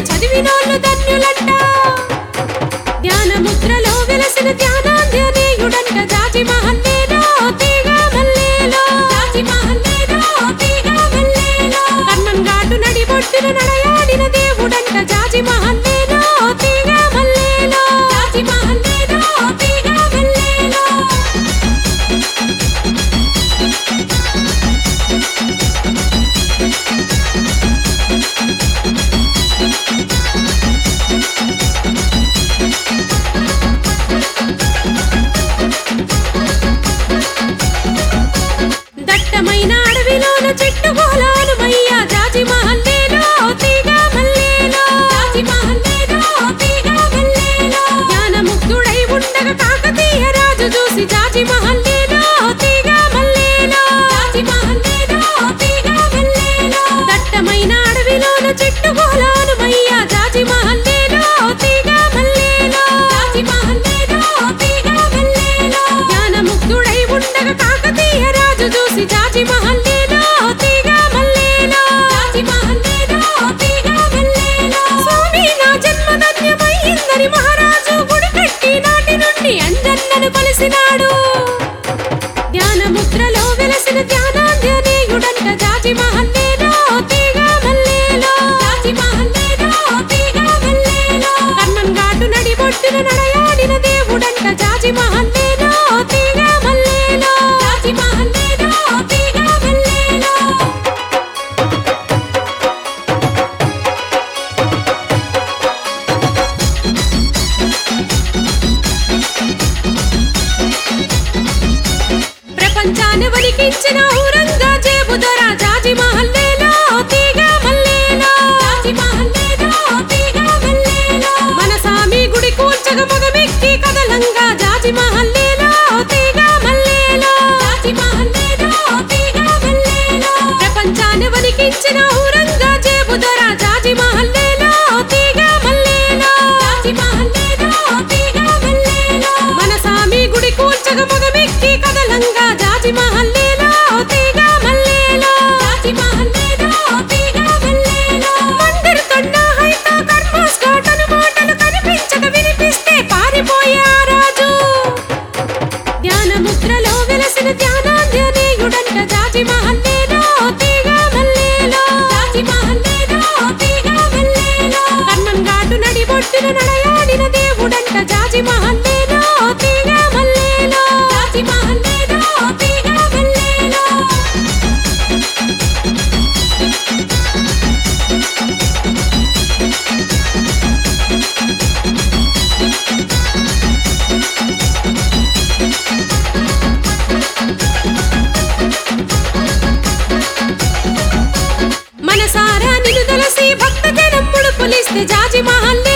చదివినోళ్ళు ధన్యులంట. ధ్యాన ముద్రలో వెలసిన ధ్యానాంజనేయుడంట. జాజి మహల్లేలో తీగ మల్లేలో, జాజి మహల్లేలో తీగ మల్లేలో, కన్నం ఘాటు నడిబొట్టున నడయాడిన దేవుడంట. జాజి మహల్లేలో తీగ మల్లేలో, జాజి మహల్లేలో తీగ మల్లేలో. దట్టమైన అడవిలోన చెట్టు గోలాలు మయ్య. జాజి మహల్లేలో తీగ మల్లేలో, జాజి మహల్లేలో తీగ మల్లేలో, జ్ఞానముగ్ధుడై ఉండగా కాకతీయ రాజు చూసి జాజి మహల్లేలో తీగ మల్లేలో, జాజి మహల్లేలో తీగ మల్లేలో. దట్టమైన అడవిలోన చెట్టు గోలాలు మయ్య. జాజి మహల్లేలో తీగ మల్లేలో, జాజి మహల్లేలో తీగ మల్లేలో, జ్ఞానముగ్ధుడై ఉండగా కాకతీయ రాజు చూసి జాజి మహల్లేలో తీగ మల్లేలో, జాజి మహల్లేలో తీగ మల్లేలో. స్వామి నా జన్మ ధన్యమైందని మహారాజు గుడి కట్టి నాటి నుండి అంజన్నను కొలిసినాడు. ధ్యాన ముద్రలో వెలసిన ధ్యానాంజనేయుడంట. జాజి మహల్లేలో తీగ మల్లేలో, జాజి మహల్లేలో తీగ మల్లేలో, కన్నం ఘాటు నడిబొట్టున నడయాడిన దేవుడంట. జాజి మహల్లేలో తీగ మల్లేలో, జాజి మహల్లేలో తీగ మల్లేలో. ప్రపంచాన్ని వణికించిన ఔరంగజేబు దొర. జాజి మహల్లేలో తీగ మల్లేలో, జాజి మహల్లేలో తీగ మల్లేలో, మన సామి గుడి కూల్చగ మగమిక్కి కదలంగా. జాజి మహల్లేలో తీగ మల్లేలో, జాజి మహల్లేలో తీగ మల్లేలో, ప్రపంచాన్ని వణికించిన ఔరంగజేబు దొర. జాజి మహల్లేలో తీగ మల్లేలో, జాజి మహల్లేలో తీగ మల్లేలో, మన సామి గుడి కూల్చగ మగమిక్కి కదలంగా. జాజి మహల్లేలో తీగ మల్లేలో, జాజి మహల్లేలో తీగ మల్లేలో. మందిర్ తొండ హైత కర్మస్ ఘాటను మాటలు కనిపించక వినిపిస్తే పారిపోయే ఆ రాజు. ధ్యాన ముద్రలో వెలసిన ధ్యానాంజనేయుడంట. జాజి మహల్లేలో తీగ మల్లేలో, జాజి మహల్లేలో తీగ మల్లేలో, కన్నం ఘాటు నడిబొట్టున నడయాడిన దేవుడంట. జాజి మహల్లేలో తీగ మల్లేలో, జాజి మహల్లేలో తీగ మల్లేలో. మనసారా నిన్ను తలసి భక్త జనం ముడుపులిస్తే. జాజి మహల్లేలో